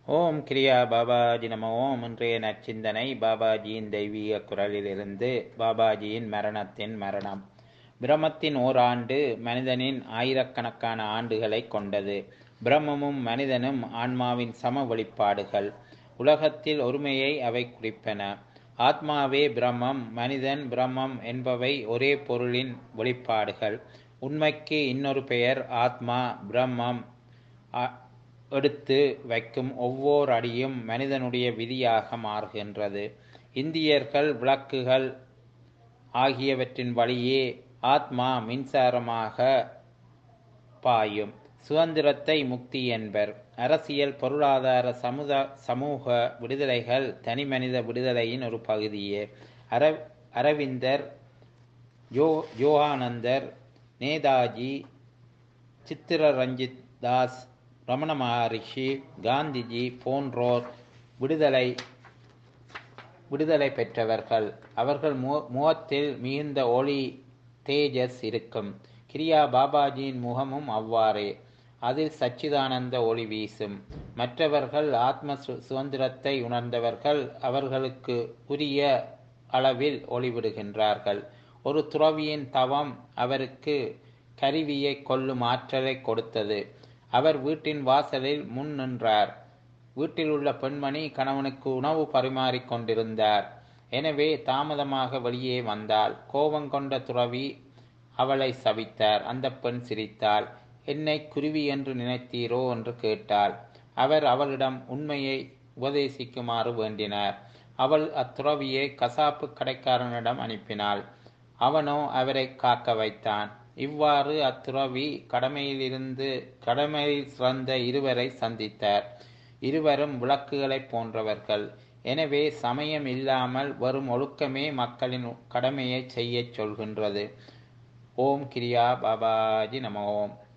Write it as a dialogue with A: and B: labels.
A: ஓம் கிரியா பாபாஜி நம ஓம். இன்றைய நற்சிந்தனை பாபாஜியின் தெய்வீக குரலிலிருந்து. பாபாஜியின் மரணத்தின் மரணம். பிரம்மத்தின் ஓராண்டு மனிதனின் ஆயிரக்கணக்கான ஆண்டுகளை கொண்டது. பிரம்மமும் மனிதனும் ஆன்மாவின் சம வெளிப்பாடுகள். உலகத்தில் ஒருமையை அவை குறிப்பன. ஆத்மாவே பிரம்மம், மனிதன் பிரம்மம் என்பவை ஒரே பொருளின் வெளிப்பாடுகள். உண்மைக்கு இன்னொரு பெயர் ஆத்மா. பிரம்மம் எடுத்து வைக்கும் ஒவ்வொரு அடியும் மனிதனுடைய விதியாக மாறுகின்றது. இந்தியர்கள் விளக்குகள் ஆகியவற்றின் வழியே ஆத்மா மின்சாரமாக பாயும். சுதந்திரத்தை முக்தி என்பர். அரசியல், பொருளாதார, சமூக விடுதலைகள் தனிமனித விடுதலையின் ஒரு பகுதியே. அரவிந்தர், யோகானந்தர், நேதாஜி, சித்திரரஞ்சித் தாஸ், ரமண மகரிஷி, காந்திஜி போன்றோர் விடுதலை பெற்றவர்கள். அவர்கள் முகத்தில் மிகுந்த ஒளி, தேஜஸ் இருக்கும். கிரியா பாபாஜியின் முகமும் அவ்வாறே. அதில் சச்சிதானந்த ஒளி வீசும். மற்றவர்கள் ஆத்ம சுதந்திரத்தை உணர்ந்தவர்கள். அவர்களுக்கு உரிய அளவில் ஒளிவிடுகின்றார்கள். ஒரு துறவியின் தவம் அவருக்கு கருவியை கொல்லும் ஆற்றலை கொடுத்தது. அவர் வீட்டின் வாசலில் முன் நின்றார். வீட்டில் உள்ள பெண்மணி கணவனுக்கு உணவு பரிமாறிக் கொண்டிருந்தார். எனவே தாமதமாக வெளியே வந்தாள். கோபம் கொண்ட துறவி அவளை சபித்தார். அந்த பெண் சிரித்தாள். என்னை குருவி என்று நினைத்தீரோ என்று கேட்டாள். அவர் அவளிடம் உண்மையை உபதேசிக்குமாறு வேண்டினார். அவள் அத்துறவியை கசாப்பு கடைக்காரனிடம் அனுப்பினாள். அவனோ அவரை காக்க வைத்தான். இவ்வாறு அத்துறவி கடமையில் சிறந்த இருவரை சந்தித்தார். இருவரும் விளக்குகளைப் போன்றவர்கள். எனவே சமயம் இல்லாமல் வரும் ஒழுக்கமே மக்களின் கடமையை செய்ய சொல்கின்றது. ஓம் கிரியா பாபாஜி நம ஓம்.